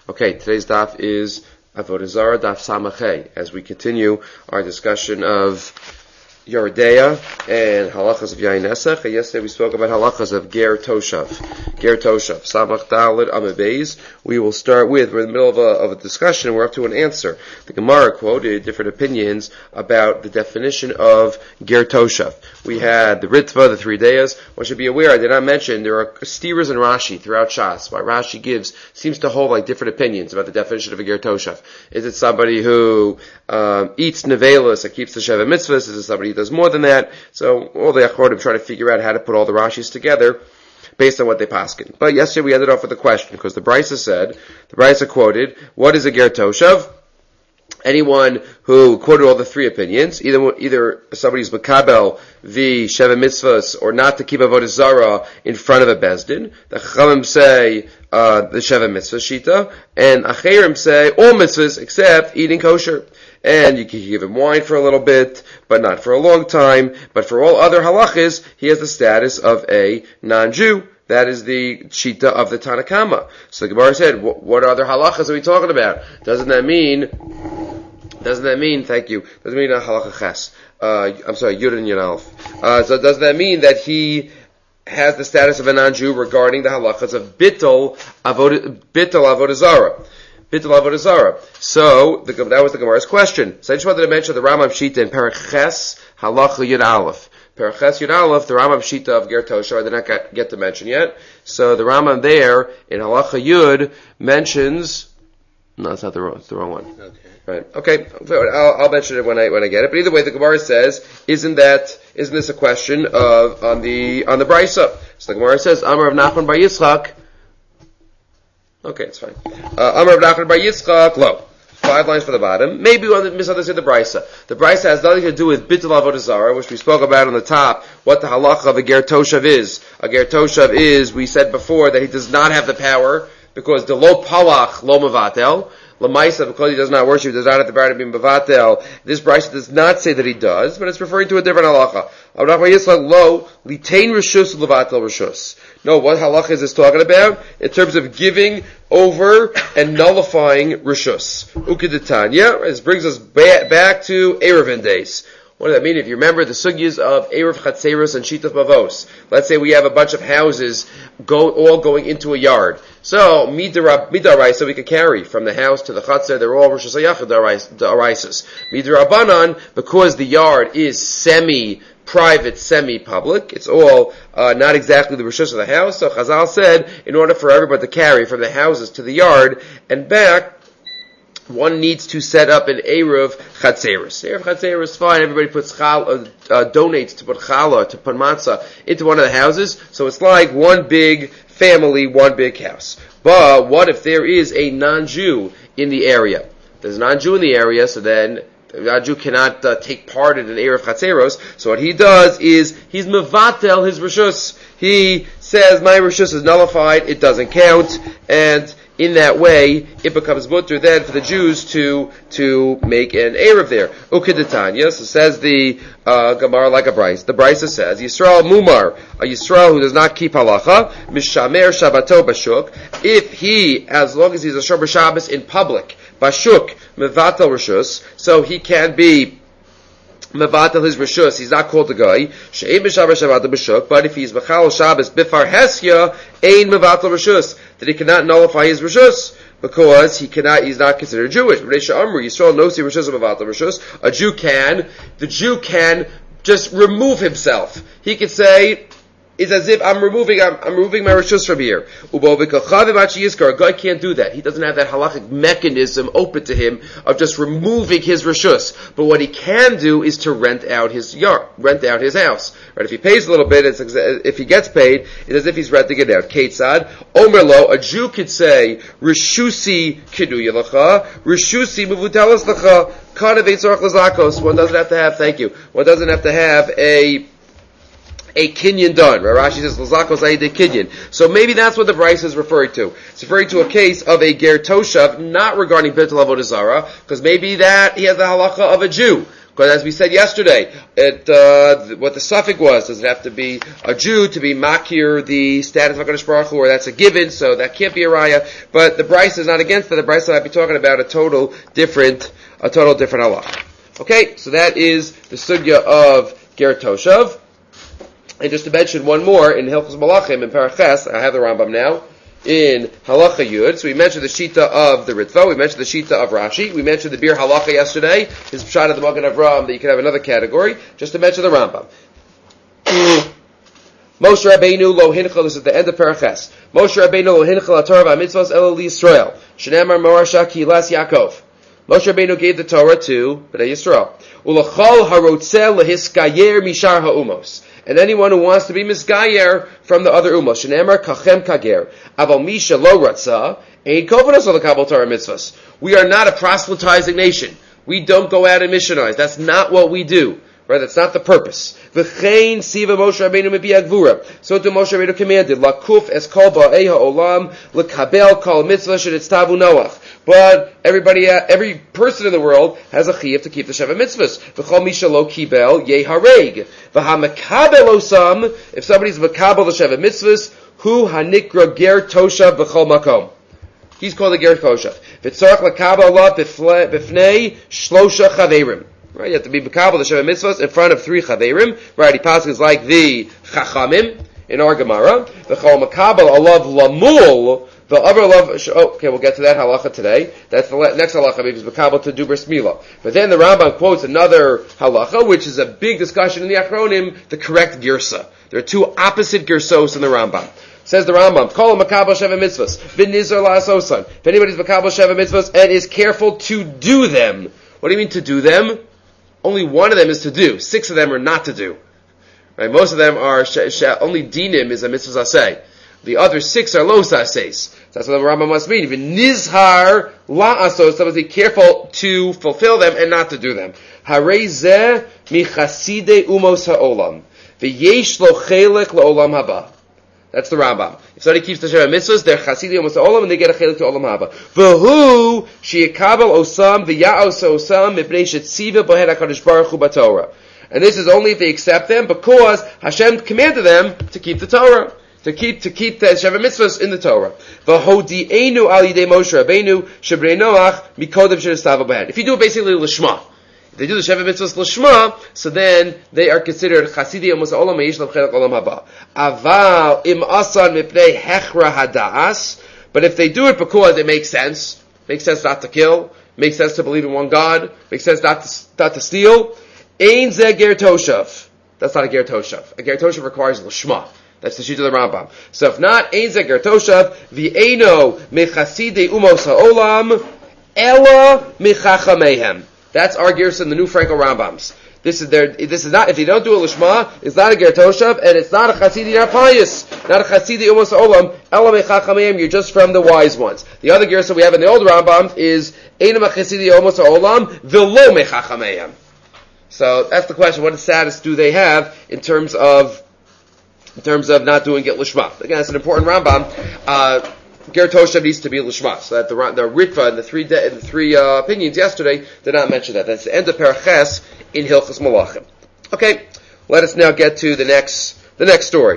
Okay, today's daf is Avodah Zarah, daf Samachay, as we continue our discussion of Yeridea and halachas of Yain Nesach. And yesterday we spoke about halachas of Ger Toshav. Ger Toshav. Samach Daled Amud Beis. We will start with, we're in the middle of a discussion, we're up to an answer. The Gemara quoted different opinions about the definition of Ger Toshav. We had the Ritva, the 3 days. One should be aware, I did not mention, there are steers in Rashi throughout Shas. What Rashi seems to hold like different opinions about the definition of a Ger Toshav. Is it somebody who eats nevelas and keeps the Sheva Mitzvahs? Is it somebody who does more than that? So all the Achronim try to figure out how to put all the Rashis together based on what they paskin. But yesterday we ended off with a question, because the Brisa quoted, what is a Ger Toshav? Anyone who quoted all the 3 opinions, either somebody's makabel the Sheva Mitzvahs or not to keep Avodah Zarah in front of a Bezdin. The Chachamim say the Sheva Mitzvah Shita, and Acherim say all mitzvahs except eating kosher. And you can give him wine for a little bit, but not for a long time. But for all other halachas, he has the status of a non-Jew. That is the shita of the Tanna Kama. So the Gemara said, what other halachas are we talking about? Doesn't that mean, thank you, doesn't mean a halacha ches. I'm sorry, Yud and Yud Aleph. So doesn't that mean that he has the status of a non-Jew regarding the halachas of Bittul Avodah Zarah? Bittul Avodah Zarah. So, that was the Gemara's question. So I just wanted to mention the Rambam Shita in Perek Ches, Halacha Yud Aleph. Perek Ches Yud Aleph, the Rambam Shita of Ger Toshav, I did not get to mention yet. So the Rambam there, in Halacha Yud, mentions, no, it's not it's the wrong one. Okay. Right. Okay. I'll mention it when I get it. But either way, the Gemara says, isn't this a question on the Brisa? So the Gemara says, Amar of Nachman bar Yitzchak. Okay, it's fine. Amar of Nachman bar Yitzchak, lo. 5 lines for the bottom. Maybe we misunderstood the Brisa. The Brisa has nothing to do with Bittul Avodah Zarah, which we spoke about on the top, what the halacha of a Ger Toshav is. A Ger Toshav is, we said before, that he does not have the power, because the lo palach lo mavatel. Lamaisa, because he does not worship, he does not have the power to be mavatel. This Brisa does not say that he does, but it's referring to a different halacha. Lo litain rishus levatel rishus. No, what halacha is this talking about? In terms of giving over and nullifying rishus. Ukidetanya. This brings us back to Erevin days. What does that mean? If you remember the sugyas of Erev Chatzeros and Shitaf Mavos. Let's say we have a bunch of houses all going into a yard. So, midaraisa we could carry from the house to the Chatzer. They're all Rosh Hashanah daraisas. Midarabanan, because the yard is semi-private, semi-public. It's all not exactly the rishus of the house. So Chazal said, in order for everybody to carry from the houses to the yard and back, one needs to set up an Erev Chatzeros. Erev Chatzeros is fine. Everybody puts donates to put challah, to put matzah into one of the houses. So it's like one big family, one big house. But what if there is a non-Jew in the area? There's a non-Jew in the area, so then the non-Jew cannot take part in an Erev Chatzeros. So what he does is, he's mevatel his rishus. He says, my rishus is nullified, it doesn't count, and in that way, it becomes mutter then for the Jews to make an Erev there. Ukidetanya, so says the Gemara like a Brisa. The Brisa says, Yisrael Mumar, a Yisrael who does not keep halacha, Mishamer Shabbato Bashuk, if he, as long as he's a Shomer Shabbos in public, Bashuk, Mevatel Rishus, so he can be Mevatel his rishus, he's not called a guy. She'ein b'shabbos Shabbat b'shuk, but if he's mechal Shabbos b'far hesya, ein mevatel rishus, that he cannot nullify his rishus because he's not considered Jewish. Yisrael knows the rishus of mevatel rishus. The Jew can just remove himself. He could say, it's as if I'm removing my rishus from here. A guy can't do that. He doesn't have that halachic mechanism open to him of just removing his rishus. But what he can do is to rent out his yard, rent out his house. Right? If he pays a little bit, if he gets paid, it's as if he's renting it out. Ketzad, Omerlo, a Jew could say, Rishusi kiduya lacha, Rishusi muvutalas lacha, Kanav eitzorach lazakos. One doesn't have to have, thank you, one doesn't have to have a kinyan done. Rashi says, Lazakos ayde kinyan. So maybe that's what the Brisa is referring to. It's referring to a case of a Ger Toshav, not regarding Bittul Avodah Zarah, because maybe that he has the halacha of a Jew. Because as we said yesterday, what the suffix was, does it have to be a Jew to be makir the status of HaKadosh Baruch Hu, or that's a given, so that can't be a raya. But the Bryce is not against that. The Bryce might be talking about a total different halacha. Okay, so that is the sugya of Ger Toshav. And just to mention one more, in Hilchos Malachim, in Paraches, I have the Rambam now, in Halacha Yud. So we mentioned the Shita of the Ritva, we mentioned the Shita of Rashi, we mentioned the Bir Halacha yesterday, his Pshat of the Magen Avraham, that you could have another category, just to mention the Rambam. Moshe Rabbeinu lo hinchal, this is the end of Paraches. Moshe Rabbeinu lo hinchal HaTorah v'amitzvos elo liYisrael, Shneimar Morasha Kilas Yaakov. Moshe Rabbeinu gave the Torah to Bnei Yisrael. Ulachol harotzeh lehiskayer mishar ha'umos. And anyone who wants to be misgayer from the other umos. Shneimar kachem kager. Aval misha lo ratza. Ein kovanos l'kabel Torah mitzvahs. We are not a proselytizing nation. We don't go out and missionize. That's not what we do. Right? That's not the purpose. V'chein siva Moshe Rabbeinu mipi agvura. So to Moshe Rabbeinu commanded, lakuf es kol ba'ei ha'olam, l'kabel kol mitzvah shenitztavu Noach. But every person in the world has a chiyuv to keep the Sheva Mitzvahs. V'chol misha lo kibel yehareg. V'hamakabel osam, if somebody's makabel the Sheva Mitzvahs, hu hanikra ger toshav v'chol makom. He's called a ger toshav. V'tzorach l'kabel Allah b'fnei shlosha chaverim. Right, you have to be makabel the Sheva Mitzvahs in front of 3 chaverim. Right, he passes like the chachamim in our Gemara. V'chol makabel Allah lamul. The other love, okay, we'll get to that halacha today. That's the next halacha, because makabel to do bris milah. But then the Rambam quotes another halacha, which is a big discussion in the Achronim, the correct girsa. There are 2 opposite girsos in the Rambam. Says the Rambam, Kol makabel sheva mitzvahs, v'nizar la'asosan. If anybody's makabel sheva mitzvahs and is careful to do them, what do you mean to do them? Only one of them is to do. 6 of them are not to do. Right? Most of them are, only dinim is a mitzvah aseh. The other 6 are lo saseis. That's what the Rambam must mean. Even nizhar la'asos, someone be careful to fulfill them and not to do them. Harei zeh mi chaside umos ha'olam. V'yesh lo chelek la'olam haba. That's the Rambam. If somebody keeps the Sheva Mitzvahs, they're chaside umos ha'olam and they get a chelek to olam haba. V'hu she'yakabel osam v'ya'os osam mipnei shetziva bohed HaKadosh Baruch Hu b'Torah. And this is only if they accept them, because Hashem commanded them to keep the Torah. To keep the Sheva Mitzvahs in the Torah. V'hodi'enu al yidei Moshe Rabbeinu shebrei Noach mikodem shenistavu b'hen. If you do it basically l'shma, if they do the Sheva Mitzvahs l'shma, so then they are considered chasidi amos ha'olam meish lo chelek olam haba. Aval im asan mipnei hechra hada'as. But if they do it because it makes sense not to kill, makes sense to believe in one God, makes sense not to steal, ein zeh ger toshav. That's not a ger toshav. A ger toshav requires l'shma. That's the sheet of the Rambam. So if not, ein zeh ger toshav, v'eino mechaside umos ha'olam, ela mechachamehem. That's our gears in the new Franco Rambams. This is not, if they don't do a lishma, it's not a ger toshav, and it's not a chasidi narpayis, not a chasidi umos ha'olam, ela mechachamehem, you're just from the wise ones. The other gears that we have in the old Rambam is, eino mechaside umos ha'olam, v'lo mechachamehem. So that's the question, what status do they have in terms of not doing it lishma? Again, that's an important Rambam. Ger Toshav needs to be lishma. So that the Ritva and the three opinions yesterday did not mention that. That's the end of Paraches in Hilchos Malachim. Okay, let us now get to the next story.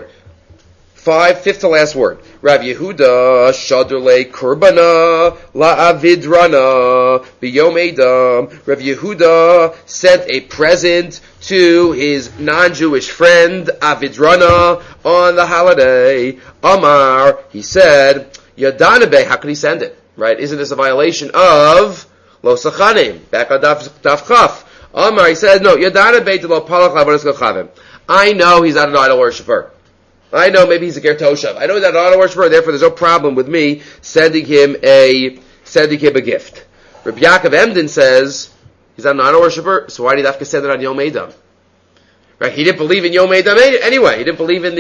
5th to last word. Rav Yehuda shadurle kurbana la'avidrana biyom edam. Rav Yehuda sent a present to his non-Jewish friend Avidrana on the holiday. Amar, he said, Yadanabe, how can he send it? Right? Isn't this a violation of Lo Sachanim? Back on Daf Chaf. Amar, he said, no, Yadanabe de lo palach lavonos chavim. I know he's not an idol worshiper. I know maybe he's a ger toshav. I know he's not an idol worshiper, therefore there's no problem with me sending him a gift. Rabbi Yaakov Emden says, he's not an idol worshiper, so why did he have to send it on Yom Edom? Right? He didn't believe in Yom Edom anyway. He didn't believe in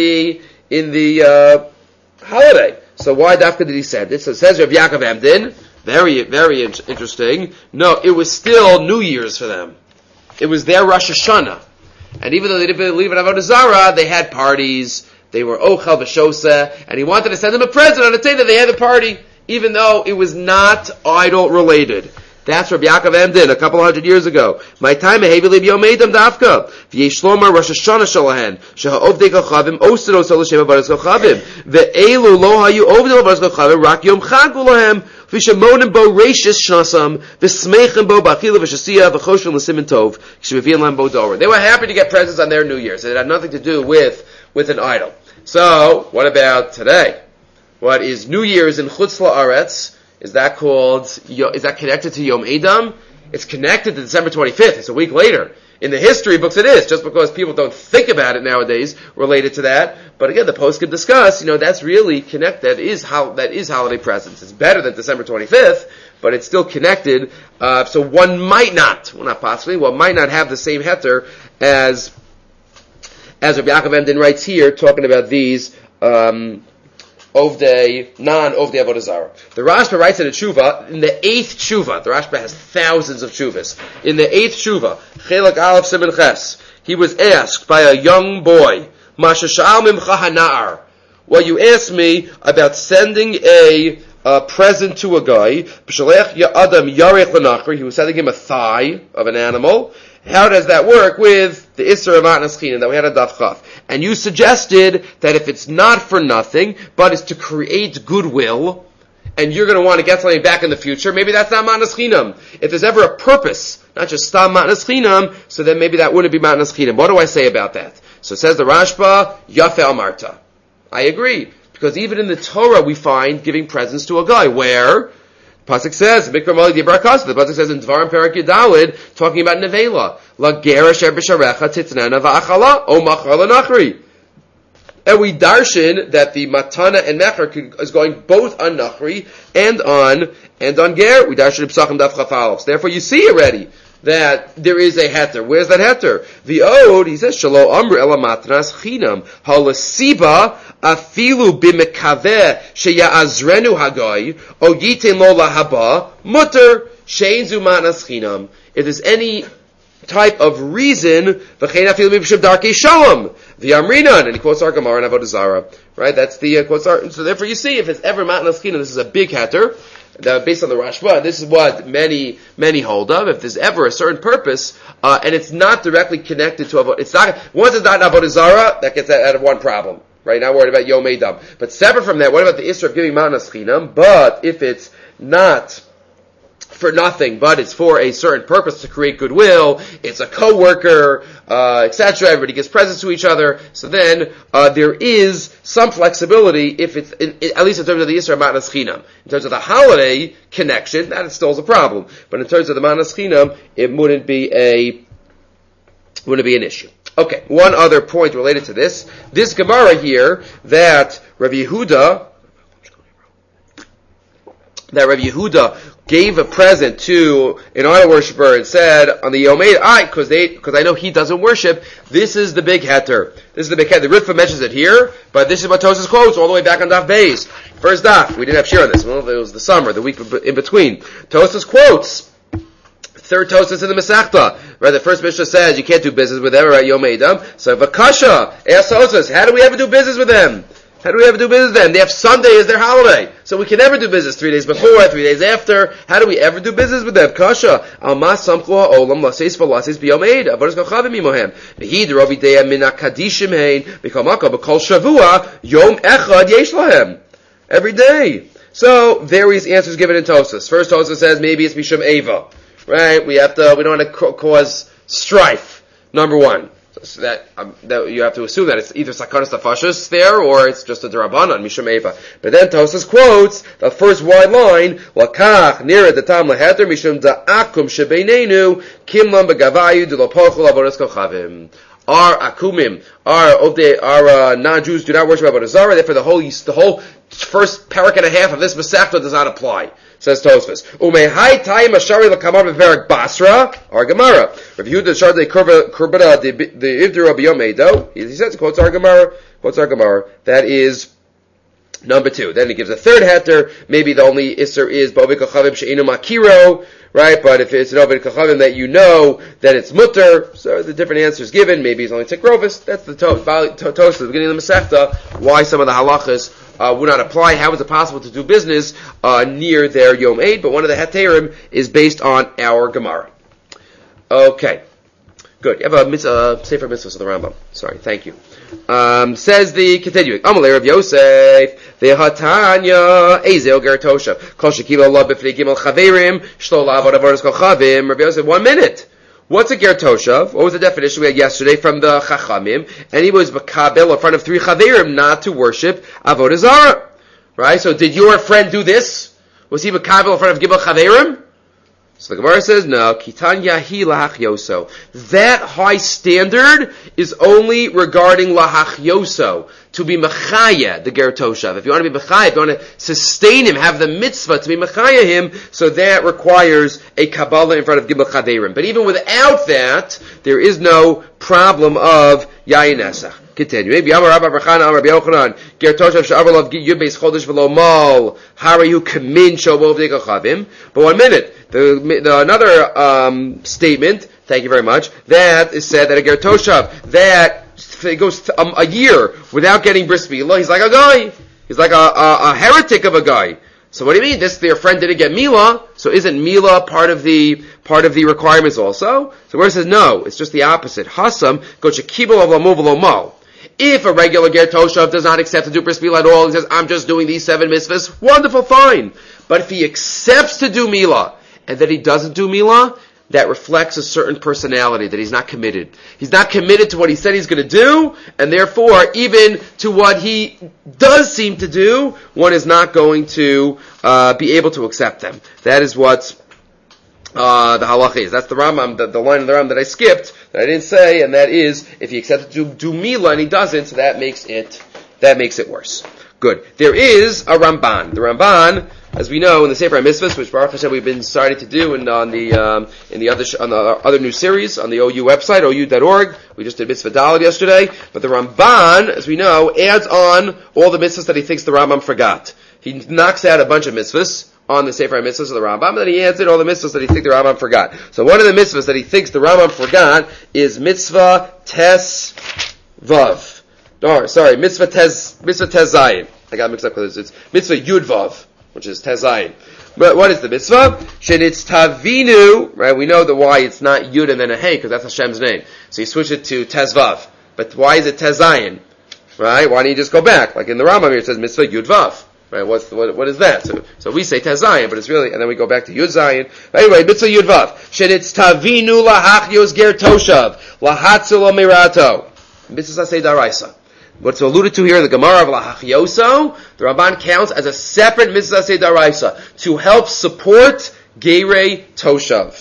the holiday. So why dafka did he send it? So it says Rabbi Yaakov Emden, very, very interesting. No, it was still New Year's for them. It was their Rosh Hashanah. And even though they didn't believe in Avodah Zarah, they had parties. They were Ochel V'Shosa, and he wanted to send them a present on the day that they had the party, even though it was not idol related. That's Rabbi Yaakov Emden a couple hundred years ago. My time Hevi Yom Edom Dafka. V'yeshlomar Rosh Hashanah Shalahan. Shehaovdei Kochavim Osiro Soloshem Avadas Kochavim. Ve'elu lo hayu ovdei Avadas Kochavim Rak Yom Chag Ulahem. V'shemonim bo Reishis Shnasam. V'smeichim bo Bachila V'shasiya V'choshvim L'Simin Tov. K'shevivim Lam Bo Dora. They were happy to get presents on their New Year's. It had nothing to do with an idol. So, what about today? What is New Year's in Chutz La'aretz? Is that connected to Yom Edom? It's connected to December 25th. It's a week later. In the history books it is, just because people don't think about it nowadays related to that. But again, the post could discuss, that's really connected, that is holiday presents. It's better than December 25th, but it's still connected. So one might not have the same heter as Rabbi Yaakov Emden writes here, talking about these, non-Ovdei Avodah Zarah. The Rashba writes in a tshuva, in the 8th tshuva, the Rashba has thousands of tshuvas. In the 8th tshuva, Chelak Aleph Siman Ches, he was asked by a young boy, Masha Sha'al Mimcha Hana'ar, well, you asked me about sending a present to a guy, B'shalech Ya'adam Yarech L'Nachri, he was sending him a thigh of an animal. How does that work with the Isser of Matnas Chinan that we had a Daf Chaf? And you suggested that if it's not for nothing, but it's to create goodwill, and you're going to want to get something back in the future, maybe that's not Matnas Chinam. If there's ever a purpose, not just Stam Matnas Chinam, so then maybe that wouldn't be Matnas Chinam. What do I say about that? So it says the Rashba, Yafe Amarta. I agree. Because even in the Torah we find giving presents to a guy, where Pasuk says, the Pasuk says in Dvarim Perak Yudalid, talking about Nevela, La Ger Asher B'Sharecha Titnana Va'achala, O Machar L'Nachri. And we darshan that the Matana and Mecher is going both on Nachri and on Ger. We darshan Psachim Daf Chaf Aleph. Therefore you see already that there is a heter. Where's that heter? The Ode, he says, Shalo Amr Ela Matnas Chinam, Halasiba, Afilu b'mekaveh sheya'azrenu hagoy o yiten lo lahaba mutter shein zu matnas chinam. If there's any type of reason, v'chein afilu b'shem darkei shalom v'yamrinan, and he quotes our Gemara in Avodah Zarah, right? That's the quotes. So therefore, you see, if it's ever matnas chinam, this is a big heter. Based on the Rashba, this is what many hold of. If there's ever a certain purpose, and it's not directly connected to once it's not Avodah Zarah, that gets out of one problem. Right, not worried about Yom Edom. But separate from that, what about the Isra of giving Matnas Chinam? But if it's not for nothing, but it's for a certain purpose to create goodwill, it's a co-worker, etc., everybody gives presents to each other, so then there is some flexibility, if it's, at least in terms of the Isra of Matnas Chinam. In terms of the holiday connection, that still is a problem. But in terms of the Matnas Chinam, it wouldn't be an issue. Okay, one other point related to this. This Gemara here, that Rabbi Yehuda gave a present to an idol worshiper and said on the Yom Edom, because I know he doesn't worship, this is the big heter. This is the big heter. The Ritva mentions it here, but this is what Tosas quotes all the way back on Daf Beis. First Daf, we didn't have shir on this. Well, it was the summer, the week in between. Tosas quotes, third Tosas in the Masechta, right? The first Mishnah says you can't do business with them, right? Yom Edom. So Vakasha asks Tosas, how do we ever do business with them? How do we ever do business with them? They have Sunday as their holiday, so we can never do business 3 days before, 3 days after. How do we ever do business with them? Kasha almas samchu ha'olam laseis v'laseis b'yom Eid avodas kochavim imohem v'hi d'rovi deya min hakadishim hein b'kol makom b'kol shavua yom echad yesh lahem, every day. So various answers given in Tosas. First Tosas says maybe it's mishum eva. Right? We don't want to cause strife. Number one. So that you have to assume that it's either Sakanas Tafashus there, or it's just a Darabanan, Mishum Eva. But then Tosas quotes the first wide line, Lakach, near the Tam Leheter, Mishum Da'akum Shebeinenu, Kimlam Begavayu, Dilopochel Avodas Kochavim. Our Akumim, our non-Jews do not worship Avodah Zarah, therefore the whole first parak and a half of this Masechta does not apply. Says Tosfos. Umehai tayim ashari l'kamar b'verak Basra, our Gemara. Rav Yehuda shar de kurbana the ivdu Rabbi Yom Edo. He says, quotes our Gemara. That is number 2. Then he gives a third heter. Maybe the only isser is b'ovei kochavim she'enu makiro, right? But if it's an ovei kochavim that you know, then it's mutter. So the different answers given. Maybe it's only tikrovis. That's the Tosfos at the beginning of the Masechta. Why some of the halachas would not apply. How is it possible to do business near their Yom Eid? But one of the Heterim is based on our Gemara. Okay. Good. You have a Sefer Mitzvahs of the Rambam. Sorry. Thank you. Says the continuing. Amalei Rav Yosef ve'hatanya ezel ger toshav kol shekiva Allah b'fnei gimel chaverim shlo la'avod avodas kol chavim. Rav Yosef, 1 minute. What's a ger toshav? What was the definition we had yesterday from the Chachamim? And he was makabel in front of 3 chaverim not to worship avodah zarah. Right? So did your friend do this? Was he makabel in front of gimel chaverim? So the Gemara says, no, Kitanya hi lahachyoso. That high standard is only regarding lahachyoso, to be mechaya, the ger toshav. If you want to be mechaya, if you want to sustain him, have the mitzvah to be mechaya him, so that requires a Kabbalah in front of Gimel Chaverim. But even without that, there is no problem of Yayin Nesach. Continue. Maybe Amar Rabbi Barchana, Amar Rabbi Yochanan, ger toshav she'avar yud beis chodesh v'lo mal, harayu kamin shobo v'dei chavim. But 1 minute. The another statement, thank you very much, that is said that a ger toshav that goes a year without getting bris milah, he's like a guy. He's like a heretic of a guy. So what do you mean? Their friend didn't get milah, so isn't milah part of the requirements also? So where it says no, it's just the opposite. Hasam go shekibo of lamu v'lo mal. If a regular ger toshav does not accept to do bris milah at all, he says, I'm just doing these 7 mitzvahs, wonderful, fine. But if he accepts to do milah, and that he doesn't do milah, that reflects a certain personality, that he's not committed. He's not committed to what he said he's going to do, and therefore, even to what he does seem to do, one is not going to be able to accept them. That is what the halacha is. That's the Rambam, the line of the Rambam that I skipped, that I didn't say, and that is, if he accepts to do milah and he doesn't, so that makes it worse. Good. There is a Ramban. The Ramban, as we know, in the Sefer HaMitzvahs, which Baruch Hashem we've been starting to do, and on the other new series on the OU website, ou.org. We just did Mitzvah Dalet yesterday. But the Ramban, as we know, adds on all the mitzvahs that he thinks the Rambam forgot. He knocks out a bunch of mitzvahs on the Sefer HaMitzvahs of the Rambam, and then he adds in all the mitzvahs that he thinks the Rambam forgot. So one of the mitzvahs that he thinks the Rambam forgot is Mitzvah Tes Vav. Mitzvah Tez Zayin. I got mixed up because it's Mitzvah Yud Vav, which is Tez Zayin. But what is the mitzvah? Shenitz Tavinu, right? We know the why it's not Yud and then a Hey, because that's Hashem's name. So you switch it to Tez Vav. But why is it Tez Zayin? Right? Why don't you just go back? Like in the Rambam here it says Mitzvah Yud Vav. Right? What is that? So we say Tez Zayin, but it's really, and then we go back to Yud Zayin. Anyway, Mitzvah Yud Vav. Shenitz Tavinu lahach yos ger toshav, lahatzil mirato. Mitzvah Sasei Daraisa. What's alluded to here in the Gemara of Lahachyoso, the Ramban counts as a separate Mitzvah Sasei Daraisa to help support Gerei Toshav.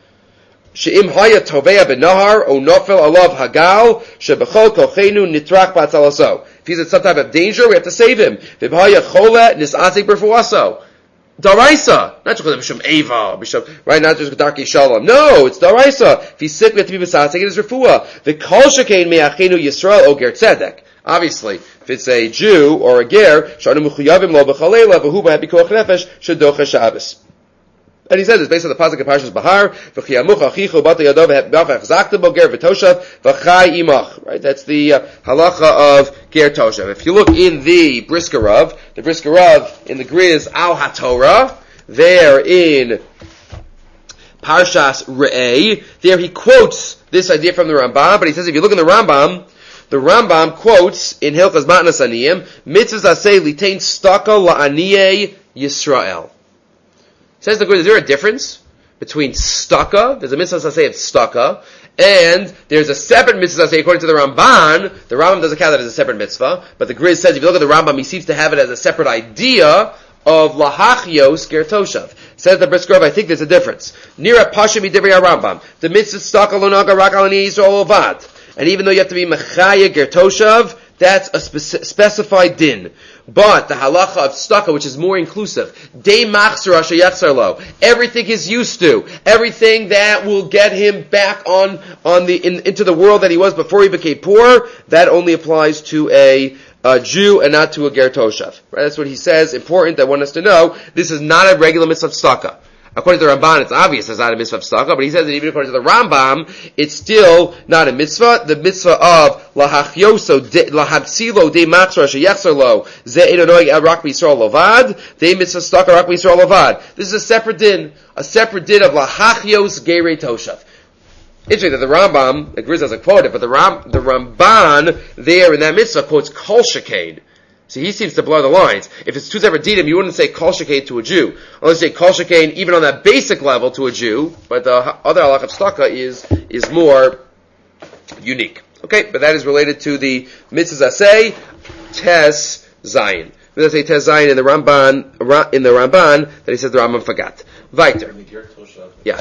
She'im haya tovea benahar o nofel alav hagal shebechol kochenu nitrach b'atzalaso. If he's in some type of danger, we have to save him. V'im haya chole nisasik b'refuaso. Daraisa, not just b'shem eva, right? Not just darkei shalom. No, it's daraisa. If he's sick, we have to be misasik in his refuah. V'kol shekein me'achenu Yisrael o ger tzedek. Obviously, if it's a Jew or a ger, shanu mechuyavim lo b'chalela v'hu b'hapikoch nefesh shedocha Shabbos. And he says it's based on the pasuk of Parshas Bahar. V'chiyamuch achichu bata yado v'chazakta bo ger v'toshav v'chai imach. Right, that's the halacha of ger toshav. If you look in the Brisker Rav in the Griz Al HaTorah, there in Parshas Re'eh, there he quotes this idea from the Rambam. But he says if you look in the Rambam quotes in Hilchas Matnas Aniyim, mitzvahs aseh litain staka la'aniyei Yisrael. Says the Gemara, is there a difference between staka? There's a mitzvah saseh of staka, and there's a separate mitzvah saseh according to the Ramban. The Rambam doesn't count that as a separate mitzvah, but the Griz says if you look at the Rambam, he seems to have it as a separate idea of lahachios ger toshav. Says the Brisker Rav, I think there's a difference. Nira pasha midivrei Rambam. The mitzvah staka lo naga rak al aniyei Yisrael ovad. And even though you have to be mechaya ger toshav, that's a specified din. But the halacha of staka, which is more inclusive, de machzor asher yachzor lo, everything he's used to, everything that will get him back into the world that he was before he became poor, that only applies to a Jew and not to a ger toshav. Right? That's what he says. Important that one has to know. This is not a regular mitzvah staka. According to the Ramban, it's obvious it's not a mitzvah of tzedakah, but he says that even according to the Rambam, it's still not a mitzvah. The mitzvah of lahachyoso, lahabsilo de machzor sheyechzer lo, ze eino noeg el rak b'Yisrael lovad, de mitzvah tzedakah rak b'Yisrael lovad. This is a separate din of lahachyos gerei toshav. Interesting that the Rambam, like Riz doesn't quote it, but the Ramban there in that mitzvah quotes kol shekain. See, he seems to blur the lines. If it's two separate dinim, you wouldn't say kol shekain to a Jew. Unless you say kol shekain even on that basic level to a Jew, but the other halach of tzedakah is more unique. Okay, but that is related to the mitzvahs aseh tes zayin. Mitzvahs aseh tes zayin in the Ramban that he says the Rambam forgot. Weiter. Yeah.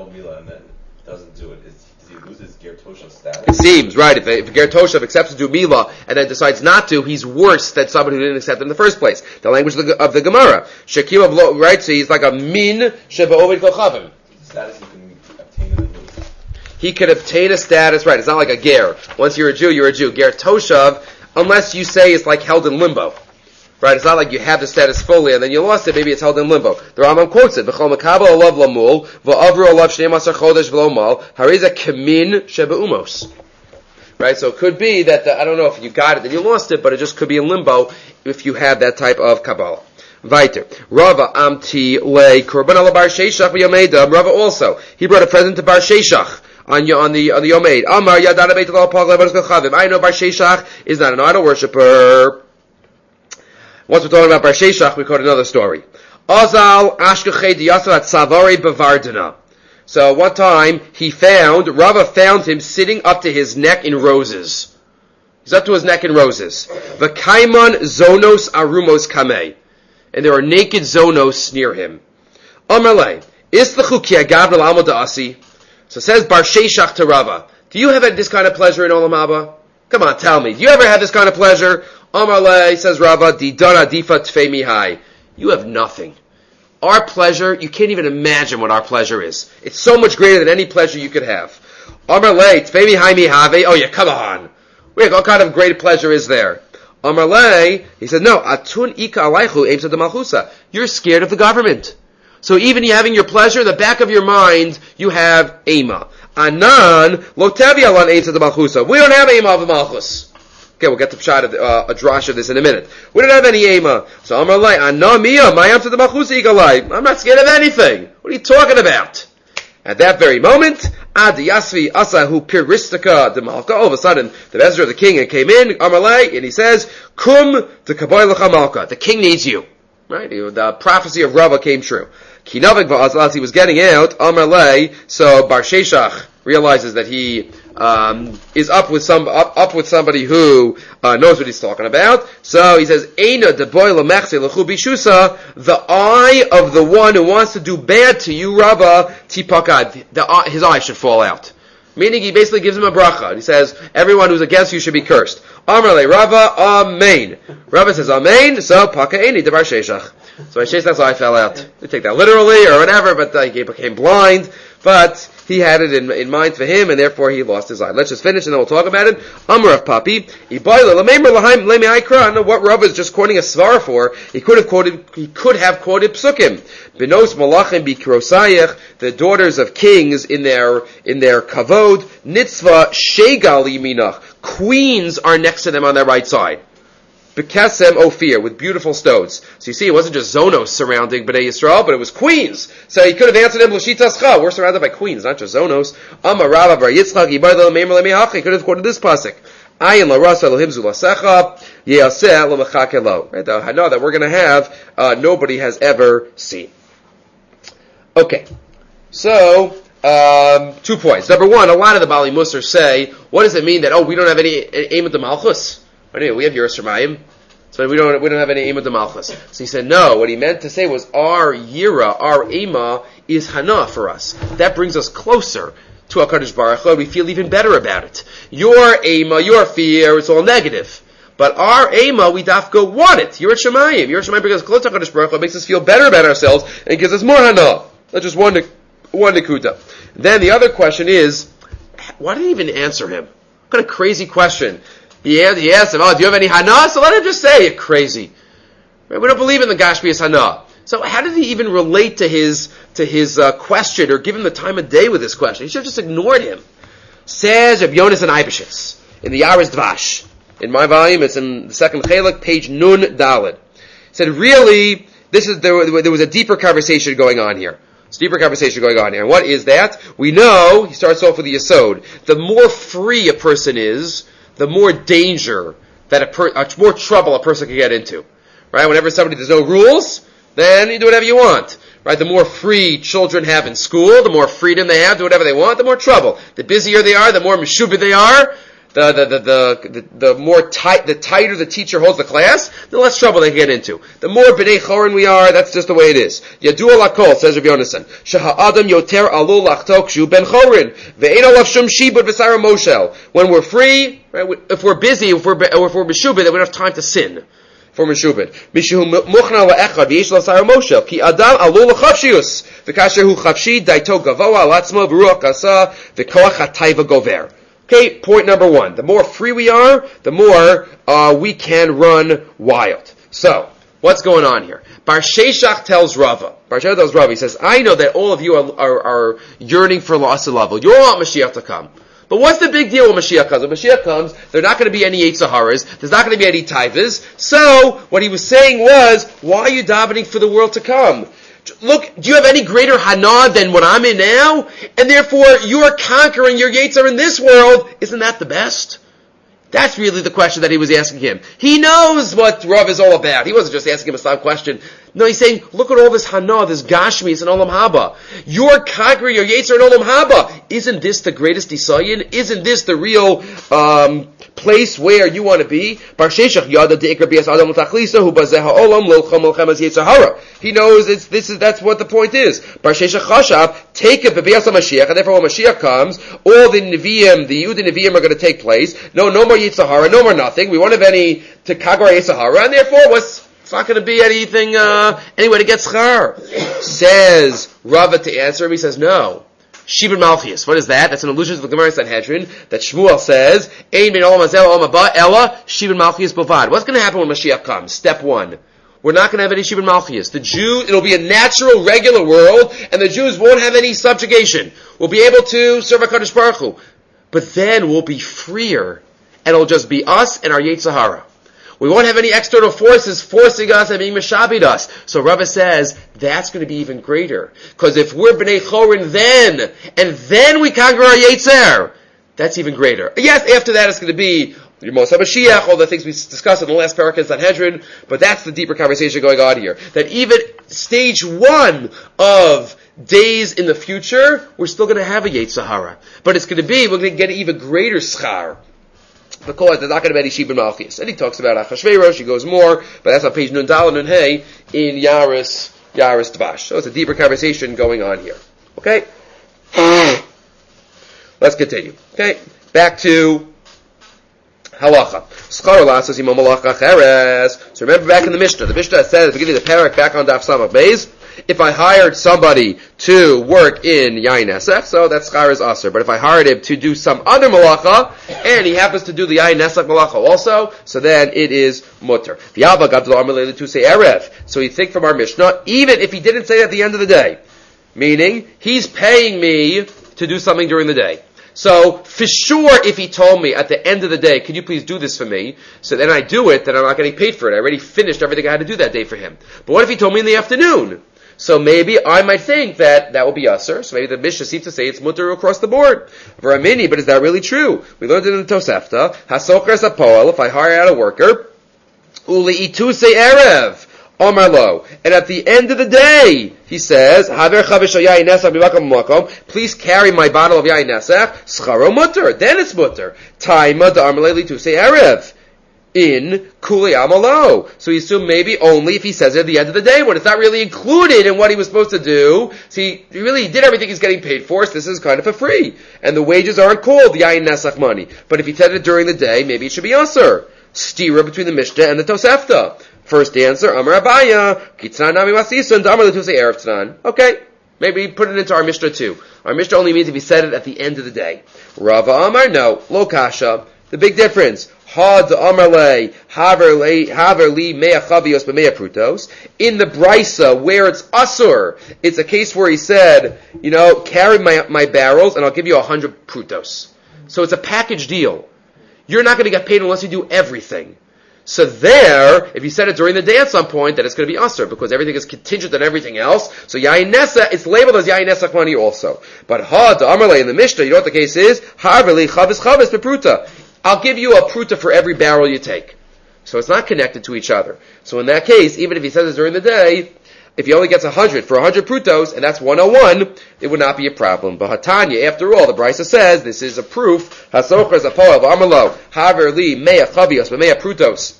Doesn't do it. Does he lose his ger toshav status? It seems, right. If ger toshav accepts to do milah and then decides not to, he's worse than somebody who didn't accept it in the first place. The language of the Gemara. Shekiva, right? So he's like a min sheba ovid kochavim. Status he can obtain in the mitzvah. He can obtain a status, right. It's not like a ger. Once you're a Jew, you're a Jew. Ger toshav, unless you say it's like held in limbo. Right, it's not like you have the status fully and then you lost it, maybe it's held in limbo. The Rambam quotes it, V'chol mekabel olav lamul, v'avru olav shnei masar chodesh v'lo mal, hareza kamin sheba umos. Right, so it could be that, I don't know if you got it and you lost it, but it just could be in limbo if you have that type of Kabbalah. Weiter. Rava amti le korban ala bar sheishach v'yomeda. Rava also, he brought a present to bar sheishach. On the Yomed. Amar yadana beit al pag levados kochavim. I know bar sheishach is not an idol worshipper. Once we're talking about Bar Sheshach, we quote another story. Azal ashkechei diyasav at savari bavardana. So one time Rava found him sitting up to his neck in roses. He's up to his neck in roses. V'kaiman zonos arumos kamei. And there are naked zonos near him. Amalei, islachu ki agav l'almo da'asi. So says Bar Sheshach to Rava, do you have this kind of pleasure in Olam Haba? Come on, tell me. Do you ever have this kind of pleasure? Amalei, says Rava, didana difa tfei mihai. You have nothing. Our pleasure, you can't even imagine what our pleasure is. It's so much greater than any pleasure you could have. Amalei, tfei mihai mihave. Oh yeah, come on. What kind of great pleasure is there? Amalei, he said, no, atun ika alaychu eimsa de malchusa. You're scared of the government. So even you having your pleasure, in the back of your mind, you have ema. Anan, lo tevi alan eimsa de malchusa. We don't have ema of the malchus. Okay, we'll get to pshat a drash of this in a minute. We don't have any ema. So Amar Lai, Anna Mia, Mayam to the Malchusa Igalai. I'm not scared of anything. What are you talking about? At that very moment, Ad Yasvi Asahu Piristika de Malka. All of a sudden, the Ezra, the king, came in, Amar Lai, and he says, Kum to Kaboy Lecha Malka. The king needs you. Right? The prophecy of Rava came true. Kinavik va'azal, as he was getting out, Amar Lai, so Bar Sheshach realizes that he is up with somebody who knows what he's talking about. So he says, "Eina de boy lemechse lechu bishusa." The eye of the one who wants to do bad to you, Rava, tipakad. His eye should fall out. Meaning, he basically gives him a bracha. He says, "Everyone who's against you should be cursed." Amar le Rava, Amen. Rava says, Amen. So paka eini de Bar Sheshach. So Bar Sheshach's eye fell out. They take that literally or whatever, but he became blind. But he had it in mind for him, and therefore he lost his eye. Let's just finish, and then we'll talk about it. Amar of Papi, what Rav is just quoting a svar for, he could have quoted psukim. Benos malachim bikrosayach, the daughters of kings in their kavod, nitzva shegal yiminach, queens are next to them on their right side. Bekesem Ophir, with beautiful stones. So you see, it wasn't just Zonos surrounding Bnei Yisrael, but it was queens. So he could have answered him, L'shitascha, we're surrounded by queens, not just Zonos. Amar Rava bar Yitzchak, Yibayda l'meimer l'mihacha, he could have quoted this pasuk. Ayin l'rasa l'him zulasecha, ye'aseh l'mechake lo. Right, I know that we're going to have, nobody has ever seen. Okay. So, 2 points. Number one, a lot of the Bali Musar say, what does it mean that, we don't have any aim at the Malchus? Anyway, we have Yerush Shamayim, so we don't have any Ema de Malchus. So he said, no, what he meant to say was our Yira, our Ema, is Hana for us. That brings us closer to HaKadosh Baruch Hu, we feel even better about it. Your Ema, your fear, it's all negative. But our Ema, we dafka want it. Yerush Shamayim. Yerush Shamayim brings us closer to HaKadosh Baruch Hu, makes us feel better about ourselves, and gives us more Hana. That's just one nikuta. Then the other question is, why did he even answer him? What kind of crazy question? He asked him, do you have any hana? So let him just say, you're crazy. We don't believe in the Gashmias hana. So how did he even relate to his question or give him the time of day with his question? He should have just ignored him. Says Reb Yonasan Eibeshitz in the Yaris Dvash. In my volume, it's in the second Chelek, page Nun Daled. Said, really, there was a deeper conversation going on here. It's a deeper conversation going on here. And what is that? We know, he starts off with the Yesod, the more free a person is, the more danger that more trouble a person can get into. Right? Whenever there's no rules, then you do whatever you want. Right? The more free children have in school, the more freedom they have, do whatever they want, the more trouble. The busier they are, the more meshubed they are, the tighter the teacher holds the class, the less trouble they get into. The more b'nei chorin we are, that's just the way it is. Yadua lakol, says Rabbi Yonasan, sheha'adam yoter alul lachtok shu ben chorin, ve'ein olav shum shibud v'sara moshel. When we're free, right, if we're busy, if we're meshubed, then we don't have time to sin. For meshubed. Mishu muchna la'echad v'yesh l'sara moshel, ki adam alul l'chavshius, v'kasher hu chavshi daito gavoa alatzmo v'ruach asa, v'koach hatayva gover. Okay, point number one. The more free we are, the more we can run wild. So, what's going on here? Bar Sheshach tells Rava. He says, I know that all of you are yearning for loss of level. You all want Mashiach to come. But what's the big deal when Mashiach comes? When Mashiach comes, there are not going to be any Yetzaharas. There's not going to be any Taivas. So, what he was saying was, why are you davening for the world to come? Look, do you have any greater hana than what I'm in now? And therefore, you're conquering your Yetzer in this world. Isn't that the best? That's really the question that he was asking him. He knows what Rav is all about. He wasn't just asking him a stop question. No, he's saying, look at all this hana, this gashmis and olam haba. You're conquering your Yetzer in olam haba. Isn't this the greatest isayin? Isn't this the real place where you want to be? He knows that's what the point is. Take it b'beis HaMashiach, and therefore when Mashiach comes, all the Nevi'im, the Yehudi Nevi'im are going to take place. No more Yitzhahara, no more nothing. We won't have any to Kagar Yitzhahara, and therefore it's not going to be anything, any way to get schar. Says Rava to answer him, he says no. Shibud Malchus. What is that? That's an allusion to the Gemara Sanhedrin that Shmuel says, Ein min olam hazeh olam haba ella Shibud Malchus bovad. What's going to happen when Mashiach comes? Step one. We're not going to have any Shibud Malchus. It'll be a natural, regular world, and the Jews won't have any subjugation. We'll be able to serve HaKadosh Baruch Hu. But then we'll be freer, and it'll just be us and our Yetzirah. We won't have any external forces forcing us and being meshabed us. So Rava says, that's going to be even greater. Because if we're B'nai Chorin then, and then we conquer our Yetzer, that's even greater. Yes, after that it's going to be Yemos HaMashiach, all the things we discussed in the last parak in Sanhedrin, but that's the deeper conversation going on here. That even stage one of days in the future, we're still going to have a Yetzirah. But it's going to be, we're going to get even greater schar. Because there's not going to be any Shibud Malchus. And he talks about Achashverosh, he goes more, but that's on page Nun Dal and Nun Hey in Yaris Dvash. So it's a deeper conversation going on here. Okay? Let's continue. Okay? Back to Halacha. So remember back in the Mishnah said at the beginning of the parak, back on Daf Samach Beis, if I hired somebody to work in Yain Nesach, so that schar is aser. But if I hired him to do some other malacha, and he happens to do the Yain Nesach malacha also, so then it is mutter. So you think from our Mishnah, even if he didn't say it at the end of the day, meaning he's paying me to do something during the day. So, for sure, if he told me at the end of the day, can you please do this for me? So then I do it, then I'm not getting paid for it. I already finished everything I had to do that day for him. But what if he told me in the afternoon? So maybe I might think that will be aser. So maybe the Mishnah seems to say it's mutter across the board. V'ramini, but is that really true? We learned it in the Tosefta. Hasocher sapoel, if I hire out a worker, uli ituse erev. Omar lo. And at the end of the day, he says, please carry my bottle of yain nesach, scharo mutter. Then it's mutter. Taima da'amaleli to say erev. In kuli amalo. So he assumed maybe only if he says it at the end of the day, when it's not really included in what he was supposed to do. So he really did everything he's getting paid for, so this is kind of for free. And the wages aren't called yain nesach money. But if he said it during the day, maybe it should be aser. Stira between the Mishnah and the Tosefta. First answer, Amar Abaya, Kitznan Nami Wasisun, Damar Latuse Erev Tznan. Okay, maybe put it into our Mishnah too. Our Mishnah only means if he said it at the end of the day. Rava Amar, no, Lo Kasha. The big difference. Ha da'amarle haver li mea chavios b'mea prutos. In the brisa where it's asur, it's a case where he said, carry my barrels and I'll give you 100 prutos. So it's a package deal. You're not going to get paid unless you do everything. So there, if you said it during the day at some point, then it's going to be asur because everything is contingent on everything else. So yayin nesa, it's labeled as yayin nesach money also. But ha da'amarle in the Mishnah, you know what the case is? Haver li chavis b'pruta. I'll give you a pruta for every barrel you take. So it's not connected to each other. So in that case, even if he says it during the day, if he only gets 100 for 100 prutos, and that's 101, it would not be a problem. But Hatanya, after all, the Brisa says, this is a proof, Hasocher Zapoel V'Amalo, Haver Li Mea Chavios Mea Prutos.